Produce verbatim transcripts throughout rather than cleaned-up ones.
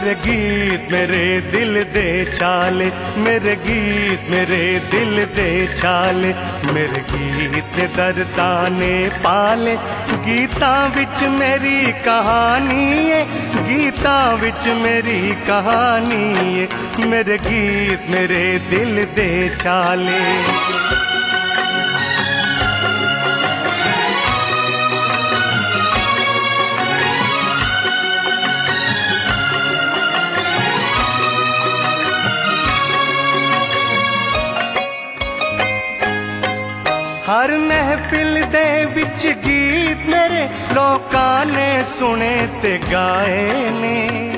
मेरे गीत मेरे दिल दे चाले, मेरे गीत मेरे दिल दे चाले, मेरे गीत दर्दां ने पाले। गीतां विच मेरी कहानी है, गीतां विच मेरी कहानी है, मेरे गीत मेरे दिल दे चाले। हर महफिल दे विच गीत मेरे लोकां ने सुने ते गाए ने,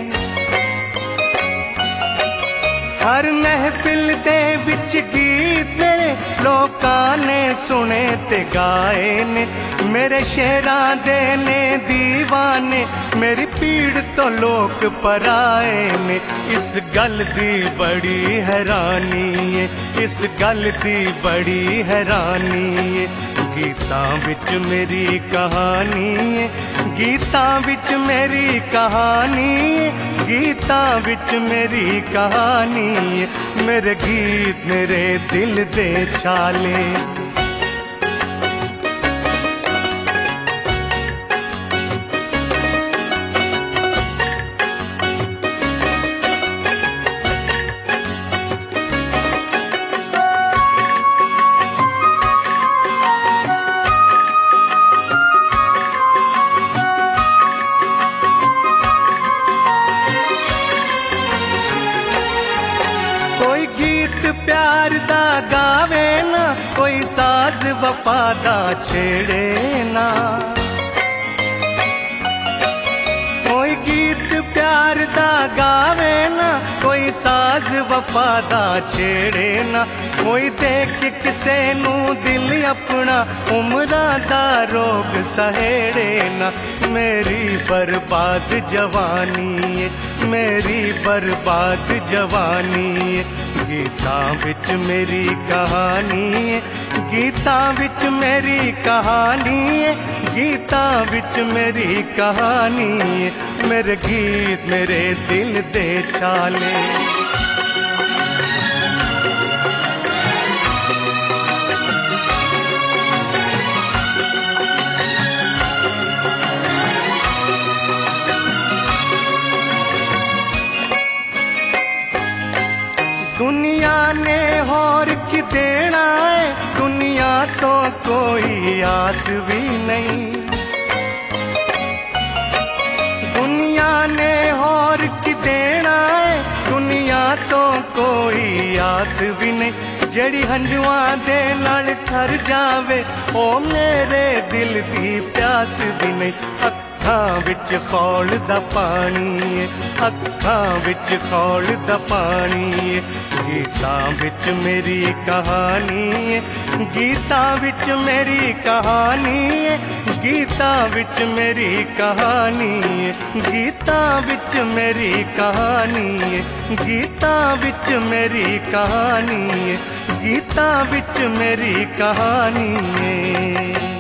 हर महफिल दे विच गीत मेरे लोकां ने सुने ते गाए ने। मेरे शेरां दे ने दीवाने, मेरी पीड़ तो लोक पराए ने। इस गल दी बड़ी हैरानी है, इस गल दी बड़ी हैरानी है। गीतां विच मेरी कहानी है, गीतां विच मेरी कहानी है, गीतां विच मेरी कहानी है, मेरे गीत मेरे दिल दे चाले। कोई गीत प्यार दा गावे ना, कोई साज वफा दा छेड़े ना। कोई गीत प्यार दा गावे ना, कोई साज वफा दा छेड़े ना। कोई देख किसे नू दिल अपना उम्रां दा रोग सहेड़े ना। मेरी बर्बाद जवानी है, मेरी बर्बाद जवानी है। गीतां विच मेरी कहानी है, गीतां विच मेरी कहानी है, गीतां विच मेरी कहानी है, मेरे गीत मेरे दिल दे चाले। दुनिया ने होर की देना है, दुनिया तो कोई आस भी नहीं। दुनिया ने होर की देना है, दुनिया तो कोई आस भी नहीं। जड़ी हंजुआं दे नाल ठर जावे, ओ मेरे दिल दी प्यास भी नहीं। अखां विच खौल दा पानी है, अखां विच खौल दा पानी है। गीतां विच मेरी कहानी है, गीतां विच मेरी कहानी है, गीतां विच मेरी कहानी है, गीतां विच मेरी कहानी है, गीतां विच मेरी कहानी है, गीतां विच मेरी कहानी है।